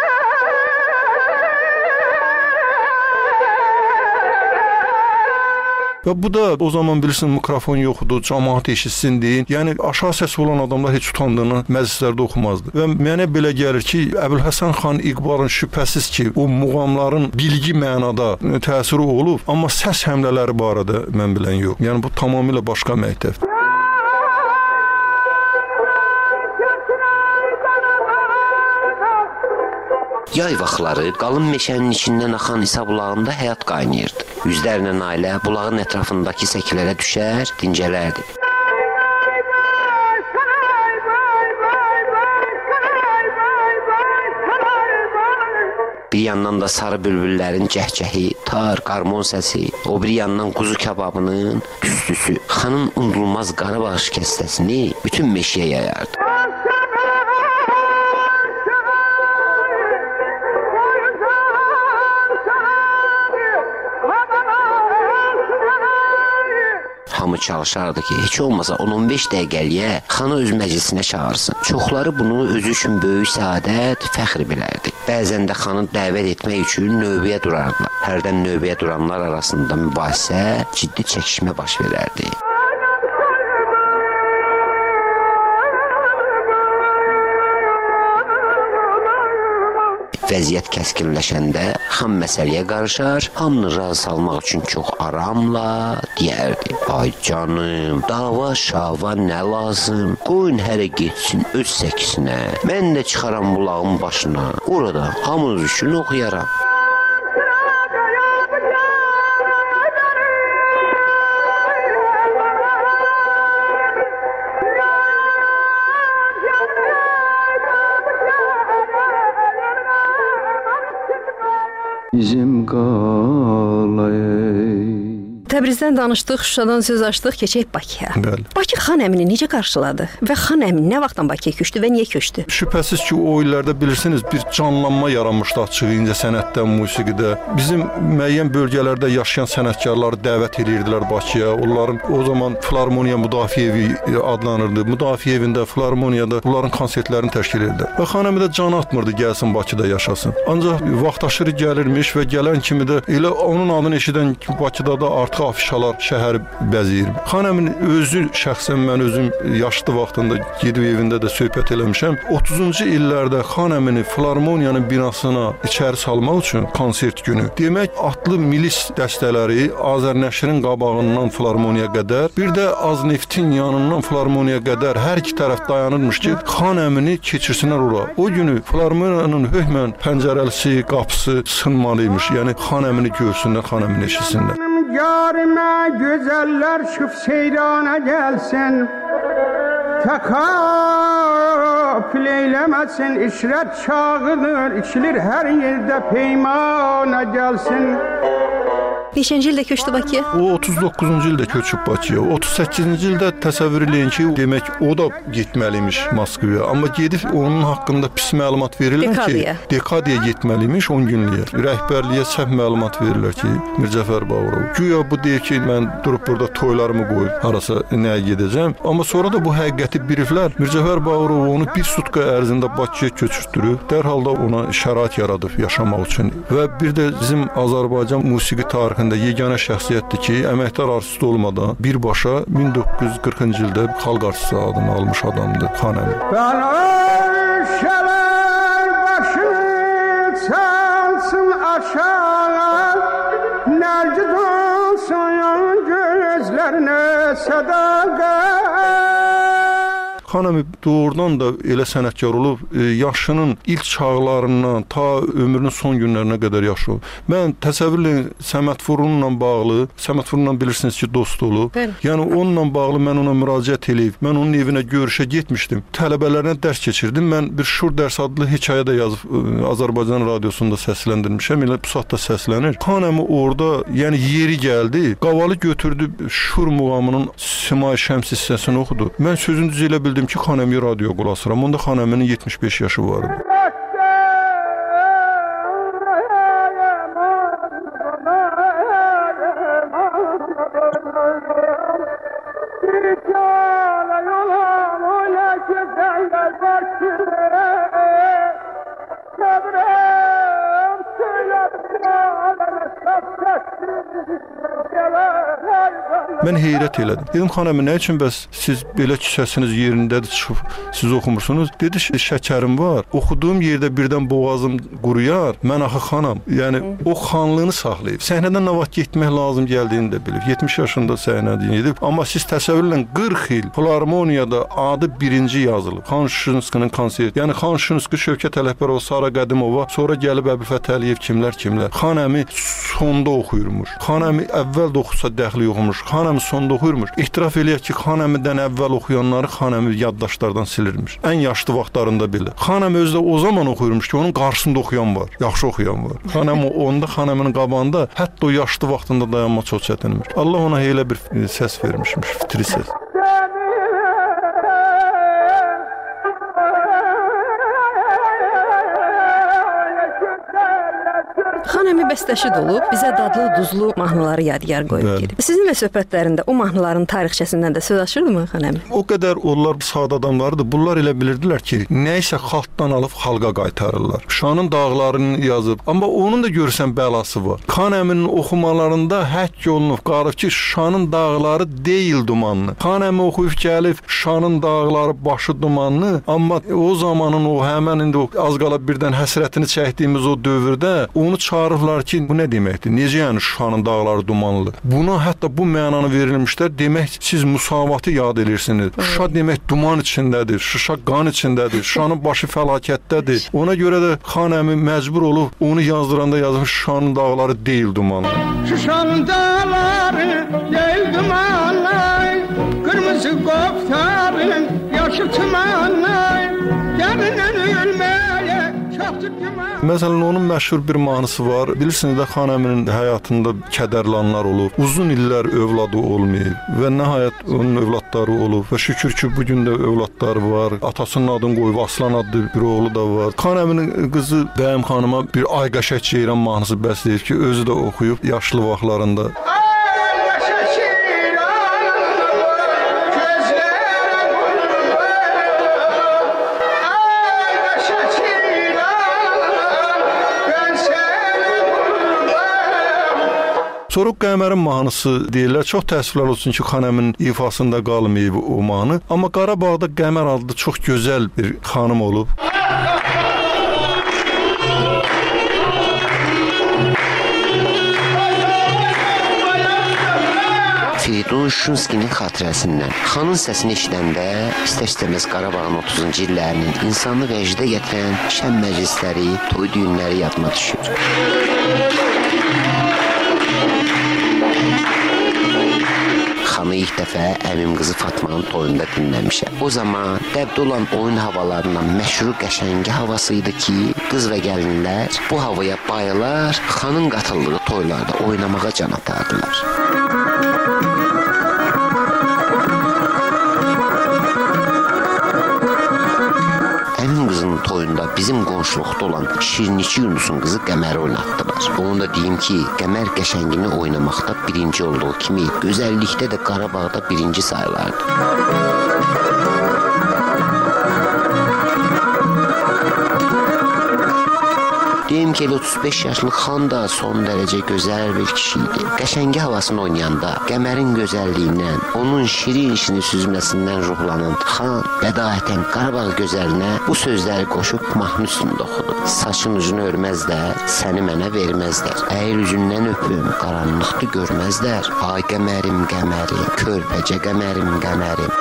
Və bu da o zaman bilirsin mikrofon yoxdur, cəmaət eşitsin deyin. Yəni aşağı səsi olan adamlar heç utandığını məclislərdə oxumazdı. Və mənə belə gəlir ki, Əbülhəsən xan İqbalın şübhəsiz ki, o muğamların bilgi mənada təsiri olub, amma səs həmlələri barədə mən bilən yox. Yəni bu tamamilə başqa məktəbdir. Yay vaxtları qalın meşənin içindən axan İsa bulağında həyat qaynayırdı. Yüzlərlə ailə bulağın ətrafındakı səkilərə düşər, dincələrdi. Bir yandan da sarı bülbüllərin cəhcəhi, tar, qarmon səsi, o bir yandan quzu kababının tüstüsü, xanın unudulmaz Qarabağ şikəstəsini bütün meşəyə yayardı. Hamı çalışardı ki, heç olmasa 10-15 dəqiqəliyə xanı öz məclisinə çağırsın. Çoxları bunu özü üçün böyük səadət, fəxr bilərdi. Bəzən də xanı dəvət etmək üçün növbəyə durardılar. Hərdən növbəyə duranlar arasında mübahisə, ciddi çəkişmə baş verərdi. Vəziyyət kəskinləşəndə xan məsələyə qarışar, hamını razı salmaq üçün çox aramla deyərdi. Ay canım, dava şava nə lazım? Qoyun hərə getsin öz səkisinə. Mən də çıxaram bulağın başına. Orada hamınız üçün oxuyaram. Bizim qalay. Təbrizdən danışdıq, Şuşadan söz açdıq, keçək Bakıya. Bəli. Bakı xan əmini necə qarşıladı və xan əmi nə vaxtdan Bakıya köçdü və niyə köçdü? Şübhəsiz ki, o illərdə bilirsiniz, bir canlanma yaranmışdı açıq incə sənətdə, musiqidə. Bizim müəyyən bölgələrdə yaşayan sənətkarları dəvət edirdilər Bakıya. Onların o zaman Filarmoniya Müdafiə evi adlanırdı. Müdafiə evində, Filarmoniyada bunların konsertlərini təşkil edirdi. Və xan əmi də can atmırdı gəlsin Bakıda yaşasın. Ancaq vaxtaşırı gəlirmiş və gələn kimi də elə onun adını eşidən Bakıda da artıq afişalar şəhəri bəzəyir. Xan əmin özü şəxsən mən özüm yaşlı vaxtında gedib evində də söhbət eləmişəm. 30-cu illərdə xan əmini Filarmoniyanın binasına içəri salmaq üçün konsert günü. Demək atlı milis dəstələri Azərnəşrin qabağından Filarmoniya qədər, bir də Azneftin yanından Filarmoniya qədər hər iki tərəf dayanırmış ki, xan əmini keçirsinlər ora. O günü Filarmoniyanın hökmən pəncərəlisi, qapısı sınmalıymış. Yəni xan əmini görsünlər, xan əmini eşitsinlər. Yarına güzeller şıf seyrana gelsin, tekafül eylemesin, işret çağıdır, içilir her yerde peymana gelsin. Neçənci ildə köçdü Bakıya? O 39-cu ildə köçüb Bakıya. 38-ci ildə təsəvvür eləyin ki, demək o da getməliymiş Moskvaya. Amma gedib onun haqqında pis məlumat verirlər ki, Dekadiyə getməliymiş 10 günlük. Rəhbərliyə səhv məlumat verirlər ki, Mirzəcəfər Bağırov. Güya bu deyir ki, mən durub burada toylarımı qoyub harasa nəyə gedəcəm. Amma sonra da bu həqiqəti biliblər. Mirzəcəfər Bağırov onu bir sutka ərzində Bakıya köçürtdürüb. Dərhal da ona şərait yaradıb yaşamaq üçün. Və bir də bizim Azərbaycan musiqi tarixində yeganə şəxsiyyətdir ki, əməkdar artist olmadan birbaşa 1940-cı ildə xalq artisti adını almış adamdır, Xan Əmi. Şələr başını çalsın aşağı, nərcid olsun gözlərinə sədaqət. Xan Əmi doğrudan da elə sənətkar olub, yaşının ilk çağlarından ta ömrünün son günlərinə qədər yaşlı olub. Mən təsəvvürlə Səməd Furunla bağlı, Səməd Furunla bilirsiniz ki, dost olub. Yəni onunla bağlı mən ona müraciət edib, mən onun evinə görüşə getmişdim. Tələbələrinə dərs keçirdim. Mən bir Şur dərs adlı hekayə də yazıb Azərbaycan radiosunda səsləndirmişəm. Elə bu saatda səslənir. Xan Əmi orada, yəni yeri gəldi, qavalı götürdü, Şur muğamının Simay Şəms hissəsini oxudu. Mən sözün düzü elə bildim ki, Xan Əmi radio qulaq asıram. Onda Xan Əminin 75 yaşı var idi. Mən heyrət elədim. Dedim, Xan Əmi, nə üçün bəs siz belə küçəsiniz yerindədir, çıxıb siz oxumursunuz? Dedi, şəkərim var. Oxuduğum yerdə birdən boğazım quruyar. Mən axı xanam. Yəni o xanlığını saxlayıb. Səhnədən nə vaxt getmək lazım gəldiyini də bilib. 70 yaşında səhnədə edib. Amma siz təsəvvürlə 40 il Filarmoniyada adı birinci yazılıb. Xan Şuşinskinin konserti. Yəni Xan Şuşinski, Şövkət Ələkbərova, Sara Qədimova, sonra gəlib Əbülfət Əliyev, kimlər. Xan Əmi sonda oxuyurmuş. Xan Əmi əvvəl də oxusa dəxli yoxmuş. Xan Əmi sonda oxuyurmuş. İtiraf eləyək ki, Xan Əmidən əvvəl oxuyanları Xan Əmi yaddaşlardan silirmiş. Ən yaşlı vaxtlarında belə. Xan Əmi özü də o zaman oxuyurmuş ki, onun qarşısında oxuyan var, yaxşı oxuyan var. Xan Əmi onda Xan Əminin qabağında hətta o yaşlı vaxtında dayanmaq çox çətinmiş. Allah ona elə bir səs vermişmiş, fitri səs. Xan Əmi bəstəşi olub, bizə dadlı, duzlu mahnıları yadigar qoyub gedib. Sizinlə söhbətlərində o mahnıların tarixçəsindən də söz açırdımı Xan Əmi? O qədər onlar sadə adamlardır. Bunlar elə bilirdilər ki, nə isə xalqdan alıb xalqa qaytarırlar. Şanın dağlarını yazıb, amma onun da görürsən bəlası var. Xan Əminin oxumalarında həkk olunub, qarıb ki, Şanın dağları deyil dumanlı. Xan Əmi oxuyub gəlib, Şanın dağları başı dumanlı, amma o zamanın o həmən indi o az qala birdən həsrətini çəkdiyimiz o dövrdə onu çağırırlar ki, bu nə deməkdir? Necə yəni Şuşanın dağları dumanlı? Buna hətta bu mənanı verilmişlər. Demək, siz musavatı yad edirsiniz. Şuşa demək duman içindədir, Şuşa qan içindədir, Şuşanın başı fəlakətdədir. Ona görə də Xan Əmi məcbur olub onu yazdıranda yazmış Şuşanın dağları deyil dumanlı. Şuşanın dağları deyil dumanlı, qırmızı qoptarın yaşı tumanlı, gəlindən ölməyə çoxdur güman. Məsələn, onun məşhur bir mahnısı var. Bilirsiniz də Xan Əminin həyatında kədərli anlar olub. Uzun illər övladı olmayıb və nəhayət onun övladları olub və şükür ki, bu gün də övladları var. Atasının adını qoyub Aslan adlı bir oğlu da var. Xan Əminin qızı Bəyim xanıma bir Ay Qəşək Ceyran mahnısı bəsləyib ki, özü də oxuyub yaşlı vaxtlarında. Soruq Qəmərin mahnısı deyirlər. Çox təəssüflər olsun ki, Xan Əminin ifasında qalmayıb o mahnı. Amma Qarabağda Qəmər adlı çox gözəl bir xanım olub. Firidun Şuşinskinin xatirəsindən. Xanın səsini eşidəndə istər-istəməz Qarabağın 30-cu illərinin insanı vəcdə gətirən şən məclisləri, toy düyünləri yadıma düşür. xanı ilk dəfə əmim qızı Fatmanın toyunda dinləmişəm. O zaman dəbdə olan oyun havalarından məşhur qəşəngi havası idi ki, qız və gəlinlər bu havaya bayılar, xanın qatıldığı toylarda oynamağa can atardılar. Əmim qızının toyunda bizim qonşuluqda olan Şirniçi Yunusun qızı Qəməri oynatdılar. Onu da deyim ki, Qəmər qəşəngini oynamaqda birinci olduğu kimi, gözəllikdə də Qarabağda birinci sayılardı. Deyim ki, 35 yaşlı xan da son dərəcə gözəl bir kişi idi. Qəşəngi havasını oynayanda Qəmərin gözəlliyindən, onun şirin süzməsindən ruhlanan xan bədahətən Qarabağ gözəlinə bu sözləri qoşub mahnı üstündə oxudu. Saçın ucunu örməzlər, səni mənə verməzlər. Əyil üzündən öpüm, qaranlıqdı görməzlər. Ay Qəmərim, Qəmərim, körpəcə Qəmərim, Qəmərim.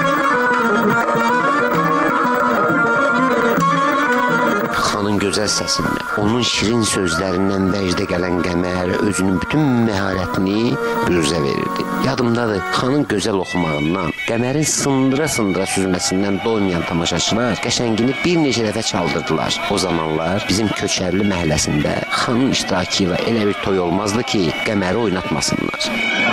Xanın gözəl səsindən, onun şirin sözlərindən vəcdə gələn Qəmər özünün bütün məharətini büruzə verirdi. Yadımdadır, xanın gözəl oxumağından, Qəmərin sındıra-sındıra süzməsindən doymayan tamaşaçılar qəşəngini bir neçə dəfə çaldırdılar. O zamanlar bizim Köçərli məhəlləsində xanın iştirakı ilə elə bir toy olmazdı ki, Qəməri oynatmasınlar.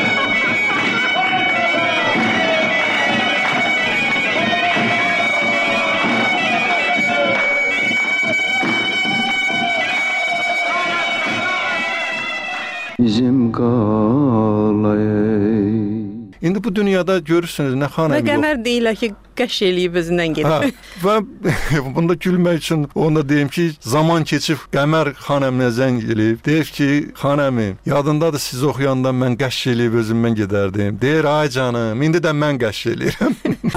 Bizim qalayı. İndi bu dünyada görürsünüz nə xanəm Və yox. Qəmər deyirlər ki, qəş eləyib özündən gedib. Və bunda gülmək üçün onu da deyim ki, zaman keçib Qəmər xanəmə zəng eləyib. Deyir ki, xanəmim, yadındadır siz oxuyanda mən qəş eləyib özümdən gedərdim. Deyir, ay canım, indi də mən qəş eləyirəm.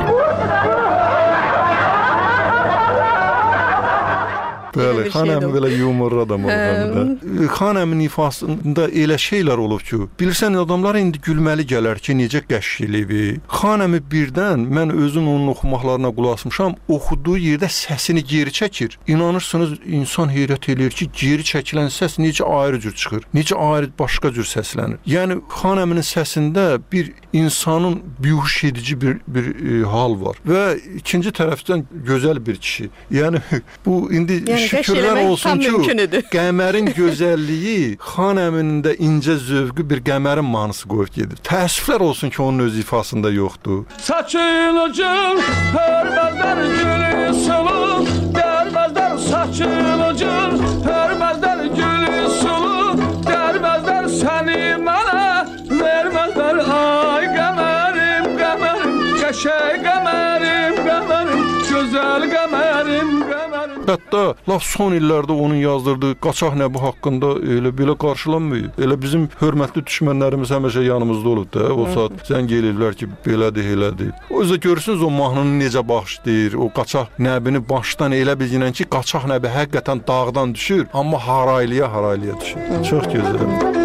Bəli, xanəm belə yumorlu adam olur. Xanəmin ifasında elə şeylər olub ki, bilirsən adamlar indi gülməli gələr ki, necə qəş eləyib. Xanəmi birdən mən özüm onun oxumaqlarına qulaq asmışam, oxuduğu yerdə səsini geri çəkir. İnanırsınız, insan heyrət eləyir ki, geri çəkilən səs necə ayrı cür çıxır, necə ayrı başqa cür səslənir. Yəni xanəminin səsində bir insanın bihuş edici bir hal var və ikinci tərəfdən gözəl bir kişi. Yəni bu indi şükürlər olsun ki, Qəmərin gözəlliyi xanəminin də incə zövqü bir Qəmərin mahnısı qoyub gedir. Təəssüflər olsun ki, onun öz ifasında yoxdur. Saçılıcıl, hörməzlər gülü sulu, dərməzlər saçılıcıl, hörməzlər gülü sulu, dərməzlər səni mənə, verməzlər ay Qəmərim, Qəmərim, qəşəng Qəmərim, Qəmərim, gözəl Qəmərim, Qəmərim. Hətta laf son illərdə onun yazdırdığı Qaçaq Nəbi haqqında elə belə qarşılanmıyor. Elə bizim hörmətli düşmənlərimiz həmişə yanımızda olub da. O saat zəng eləyirlər ki, belədir, elədir. O yüzden görürsünüz o mahnını necə başlayır. O Qaçaq Nəbini başdan elə bilginən ki, Qaçaq Nəbi həqiqətən dağdan düşür, amma haraylıya düşür. Çox gözəl.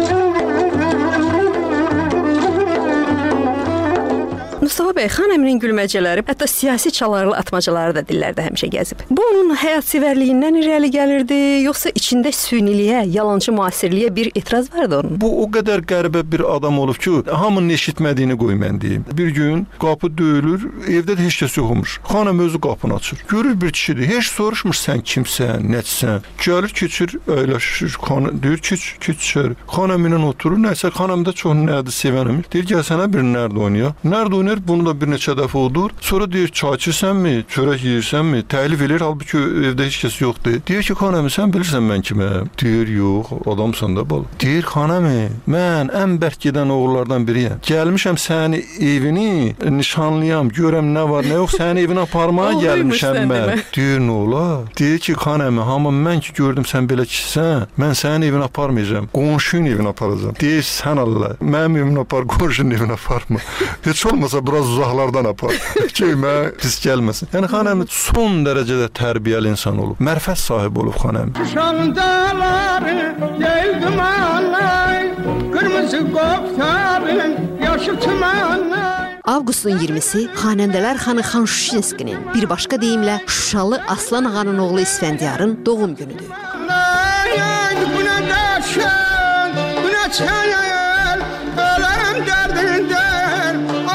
Mustafa bəy, xanəminin gülməcələri, hətta siyasi çalarlı atmacaları da dillərdə həmişə gəzib. Bu onun həyatsevərliyindən irəli gəlirdi, yoxsa içində süyniliyə, yalançı müasirliyə bir etiraz vardı onun? Bu o qədər qəribə bir adam olub ki, hamının eşitmədiyini qoy mən deyim. Bir gün qapı döyülür, evdə də heç kəs yoxmuş. Xanəm özü qapını açır. Görür bir kişidir, heç soruşmur sən kimsən, nəçsən. Gəlir, keçir, əyləşir, deyir keç içəri. Xanəm ilə oturur, nəsə xanəm də çox nədir sevənəm. Deyir, gəl sənə bir nərd oynaya. Nərd oynayır, bunu da bir neçə dəfə odur. Sonra deyir, çay içirsənmi, çörək yeyirsənmi? Təklif edir, halbuki evdə heç kəs yoxdur. Deyir ki, xanəm, sən bilirsən mən kiməm? Deyir, yox, adamsan da bala. Deyir, xanəm, mən ən bərk gedən oğullardan biriyəm. Gəlmişəm sənin evini nişanlıyam, görəm nə var, nə yox, sənin evinə aparmağa gəlmişəm mən. Deyir, nə olar? Deyir ki, xanəm, amma mən ki gördüm sən belə kişisən, mən sənin evinə aparmayacağam, qonşunun evinə aparacağam. Deyir, sən Allah, mənim evinə apar, qonşunun evinə aparma. Heç olmasa biraz uzaqlardan apar ki, mənə pis gəlməsin. Yəni xanəm son dərəcədə tərbiyəli insan olub, mərfət sahibi olub xanəm. Şandaları yeydim anay, qırmızı qoptarın yaşı tümanay. Avqustun 20-si Xanəndələr xanı Xan Şuşinskinin, bir başqa deyimlə Şuşalı Aslan ağanın oğlu İsfəndiyarın doğum günüdür. Bu nə dəşən, bu nə çəyəl, öləm dərdindən,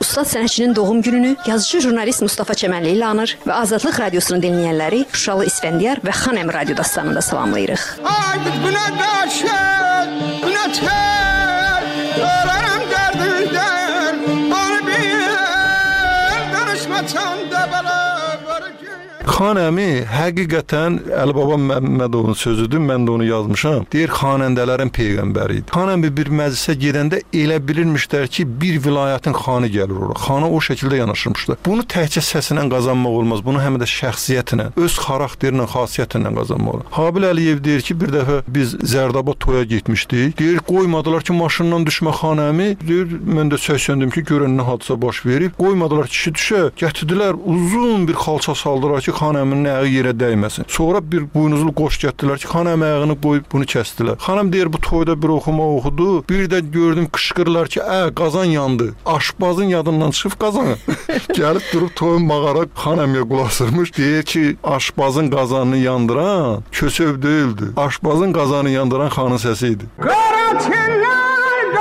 ustad sənətçinin doğum gününü yazıcı jurnalist Mustafa Çəmənli ilə anır və Azadlıq radiosunun dinləyənləri Şuşalı İsfəndiyar və Xanəm radio dastanında salamlayırıq. Ay buna daşır, buna ter, ölerim derdimden, onu bil, danışmasan da bana Xan əmi həqiqətən Əlibaba Məmmədovun sözüdür, mən də onu yazmışam. Deyir, xanəndələrin peyğəmbəri idi. Xan əmi bir məclisə gedəndə elə bilirmişlər ki, bir vilayətin xanı gəlir ora. Xana o şəkildə yanaşırmışlar. Bunu təkcə səsinə qazanmaq olmaz, bunu həm də şəxsiyyətinə, öz xarakterinə, xasiyyətinə qazanmaq olur. Habil Əliyev deyir ki, bir dəfə biz Zərdaba toya getmişdik. Deyir, qoymadılar ki, maşından düşmə Xan əmi. Deyir, mən də səsləndim ki, görən nə hadisə baş verib. Qoymadılar kişi düşə. Gətirdilər, uzun bir xalça saldılar ki, Xan əminin ayağı yerə dəyməsin. Sonra bir buynuzlu qoş gətirdilər ki, Xan əmi ayağını qoyub bunu kəsdilər. Xanım deyir, bu toyda bir oxuma oxudu. Bir də gördüm qışqırırlar ki, qazan yandı. Aşpazın yadından çıxıb qazanı. Gəlib durub toyun mağara Xan əmiyə qulaq asırmış. Deyir ki, aşpazın qazanını yandıran kösöv deyildi. Aşpazın qazanını yandıran xanın səsi idi. Qara tiller,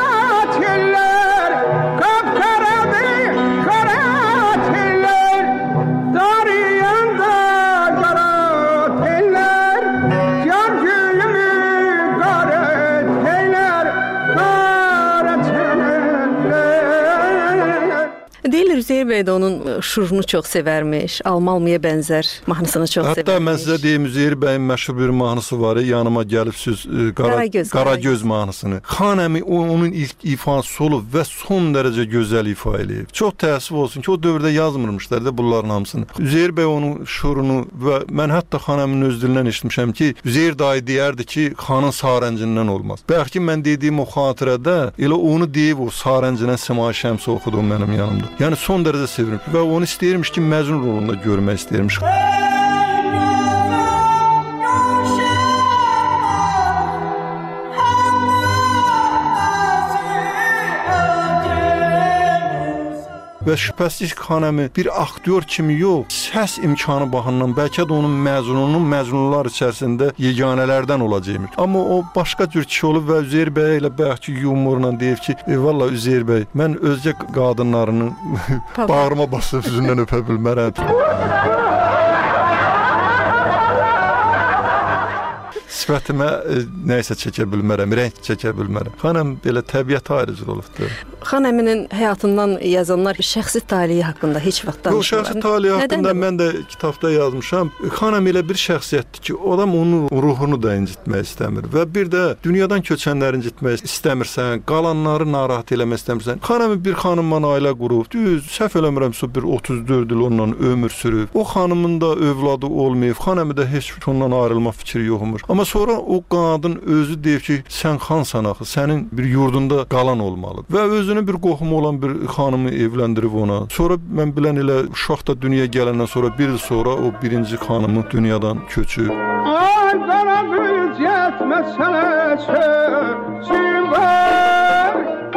qapqaradır, qara tiller, darıyanda qara tiller, can gülümü qara tiller, qara tiller. Deyirlər Üzeyir bəy də onun şurunu çox sevərmiş, Almalmıya bənzər mahnısını çox sevərmiş. Hətta mən sizə deyim, Üzeyir bəyin məşhur bir mahnısı var, yanıma gəlib siz Qaragöz mahnısını. Xan əmi onun ilk ifası olub və son dərəcə gözəl ifa eləyib. Çox təəssüf olsun ki, o dövrdə yazmırmışlar da bunların hamısını. Üzeyir bəy onun şurunu və mən hətta Xan əminin öz dilindən eşitmişəm ki, Üzeyir dayı deyərdi ki, xanın sarəncindən olmaz. Bəlkə mən dediyim o xatirədə elə onu deyib o sarəncindən Səma Şəmsi oxudu mənim yanımda. Yəni son dərəcə sevirmiş və onu istəyirmiş ki, Məcnun rolunda görmək istəyirmiş. Və şübhəsiz ki, Xan əmi bir aktyor kimi yox, səs imkanı baxımından bəlkə də onun məzununun məzunlar içərisində yeganələrdən olacaqmış. Amma o başqa cür kişi olub və Üzeyir bəy ilə bəlkə yumorla deyir ki, valla Üzeyir bəy, mən özgə qadınlarını bağrıma basıb üzündən öpə bilmərəm. Sifətimə nəysə çəkə bilmərəm, rəng çəkə bilmərəm. Xanəm belə təbiət ayrıcı olubdur. Xan əminin həyatından yazanlar şəxsi taleyi haqqında heç vaxt danışmırlar. Şəxsi taleyi haqqında mən də kitabda yazmışam. Xan əmi elə bir şəxsiyyətdir ki, adam onun ruhunu da incitmək istəmir və bir də dünyadan köçənləri incitmək istəmirsən, qalanları narahat eləmək istəmirsən. Xan əmi bir xanımla ailə qurub, düz səhv eləmirəmsə bir 34 il onunla ömür sürüb. O xanımın da övladı olmayıb, Xan əmi də heç ondan ayrılma fikri yoxmuş. Amma sonra o qadın özü deyir ki, sən xansan axı, sənin bir yurdunda qalan olmalıdır. Və özünün bir qohumu olan bir xanımı evləndirib ona. Sonra mən bilən elə uşaq da dünyaya gələndən sonra bir il sonra o birinci xanımı dünyadan köçüb. Ay qara qız yetməz sənə sözüm var.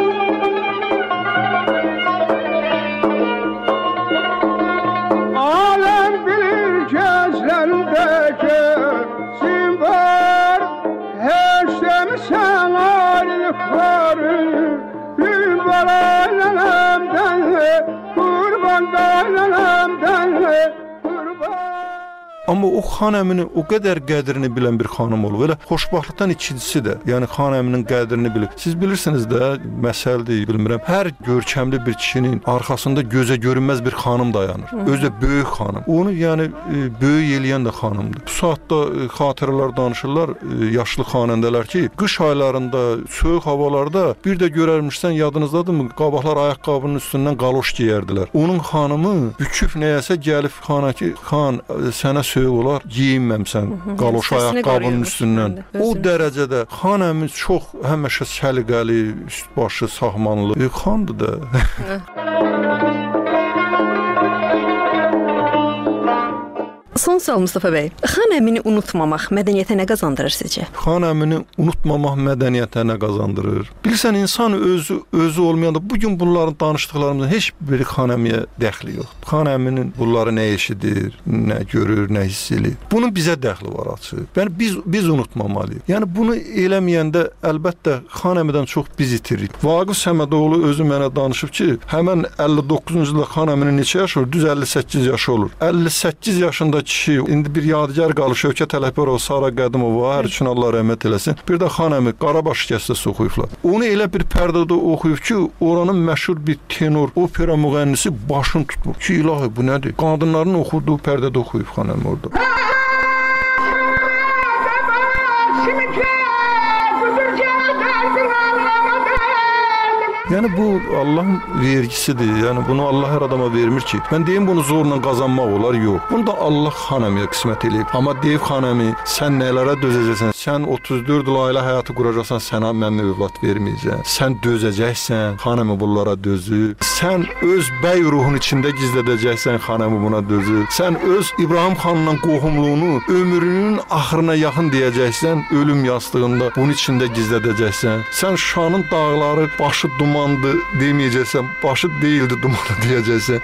Aləm bilir gözlərində gözüm var. Heç demirsən ayrılıqları, qurban aləmdən, qurban aləmdən, qurban. Amma o Xan əminin o qədər qədrini bilən bir xanım olub. Elə xoşbaxtlıqdan ikincisi də, yəni Xan əminin qədrini bilib. Siz bilirsiniz də, məsəldir, bilmirəm, hər görkəmli bir kişinin arxasında gözə görünməz bir xanım dayanır. Özü də böyük xanım. Onu yəni böyük eləyən də xanımdır. Bu saatda xatirələr danışırlar yaşlı xanəndələr ki, qış aylarında, soyuq havalarda bir də görərmişsən, yadınızdadırmı? Qabaqlar ayaqqabının üstündən qaloş geyərdilər. Onun xanımı büküb nəyəsə gəlib xana ki, xan sənə söylüyor olar, giyinməmsən qaloş ayaqqabının üstündən. O dərəcədə Xan əmi çox həmişə səliqəli, üst başı sahmanlı xandır da. Son Salam sağ ol Mustafa bəy. Xan əmini unutmamaq mədəniyyətə nə qazandırır sizcə? Xan əmini unutmamaq mədəniyyətə nə qazandırır? Bilirsən, insan özü olmayanda bu gün bunların danışdıqlarımızın heç biri xan əmiyə dəxli yoxdur. Xan əminin bunları nə eşidir, nə görür, nə hiss edir. Bunun bizə dəxli var açıq. Yəni biz unutmamalıyıq. Yəni bunu eləməyəndə əlbəttə xan əmidən çox biz itiririk. Vaqif Səmədoğlu özü mənə danışıb ki, həmin 59-cu ildə xan əminin neçə yaşı olur? Düz 58 yaşı olur. 58 yaşında kişi, indi bir yadigar qalır Şövkət Ələkbərov, Sara Qədimova, hər üçün Allah rəhmət eləsin. Bir də xan əmi Qarabaş şikəstəsi oxuyublar. Onu elə bir pərdədə oxuyub ki, oranın məşhur bir tenor, opera müğənnisi başını tutmur ki, ilahi bu nədir? Qadınların oxuduğu pərdədə oxuyub xan əmi orada. Yəni bu Allahın vergisidir. Yəni bunu Allah hər adama vermir ki, mən deyim bunu zorla qazanmaq olar, yox. Bunu da Allah xan əmiyə qismət eləyib. Amma deyib xan əmi, sən nələrə dözəcəksən? Sən 34 il ailə həyatı quracaqsan, sənə mən övlad verməyəcəm. Sən dözəcəksən, xan əmi bunlara dözür. Sən öz bəy ruhun içində gizlədəcəksən, xan əmi buna dözür. Sən öz İbrahim xanla qohumluğunu ömrünün axırına yaxın deyəcəksən, ölüm yastığında bunun içində gizlədəcəksən. Sən Şanın dağları başı dumandı deməyəcəksən, başı değildi dumanı deyəcəksən.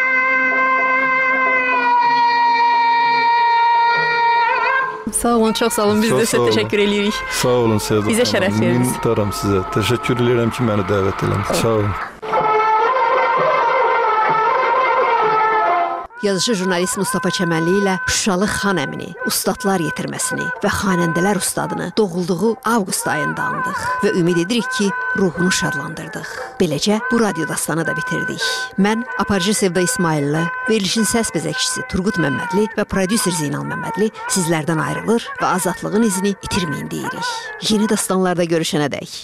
Sağ olun, çox sağ olun. Biz də sizə təşəkkür edirik. Sağ olun Sevda. Bizə şərəf verdiniz. Minnətdaram sizə. Təşəkkür edirəm ki, məni dəvət etdiniz. Sağ olun. Yazıcı jurnalist Mustafa Çəmənli ilə Şuşalı xan əmini, ustadlar yetirməsini və xanəndələr ustadını doğulduğu avqust ayında andıq və ümid edirik ki, ruhunu şadlandırdıq. Beləcə bu radio dastanı da bitirdik. Mən aparıcı Sevda İsmailli, verilişin səs bezəkçisi Turqut Məmmədli və prodüser Zeynal Məmmədli sizlərdən ayrılır və azadlığın izini itirməyin deyirik. Yeni dastanlarda görüşənədək.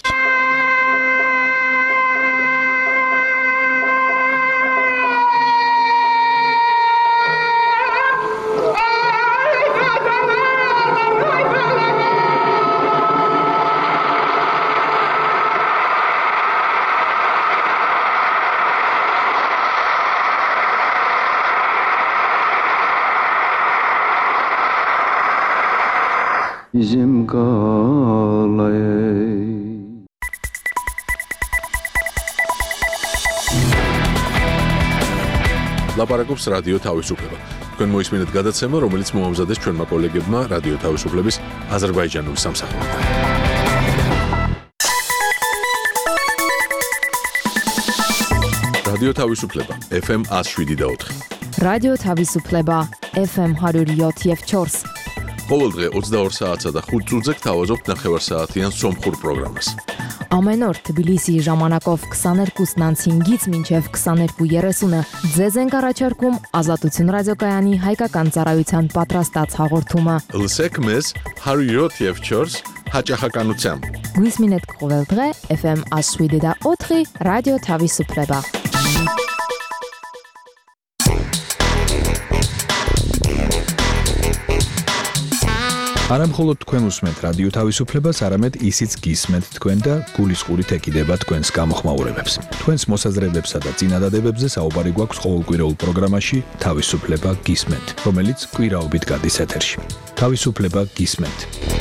Bizim qalay. ლაპარაკობს რადიო თავისუფლება. თქვენ მოისმინეთ გადაცემა, რომელიც მოამზადეს ჩვენმა კოლეგებმა რადიო თავისუფლების აზერბაიჯანული სამსახურიდან. რადიო თავისუფლება FM 107.4. რადიო თავისუფლება FM 107.4. ყოველდღე 22 საათსა და 5 წუთზე გთავაზობთ ნახევარსაათიან სომხურ პროგრამას. Ամեն օր Թբիլիսիի ժամանակով 22:05-ից մինչև 22:30-ը ձեզ ենք առաջարկում Ազատություն ռադիոկայանի հայկական ծառայության պատրաստած հաղորդումը։ Լսեք մեզ 107.4 հաճախականությամբ։ Գույսմինետ կողելդղե FM 107.4 ռադիո Թավիսուփլեբա։ არა მხოლოდ თქვენ უსმენთ რადიო თავისუფლებას, არამედ ისიც გისმენთ თქვენ და გულისყურით ეკიდება თქვენს გამოხმაურებებს. თქვენს მოსაზრებებსა და წინადადებებზე საუბარი გვაქვს ყოველკვირეულ პროგრამაში თავისუფლება გისმენთ, რომელიც კვირაობით გადის ეთერში. თავისუფლება გისმენთ.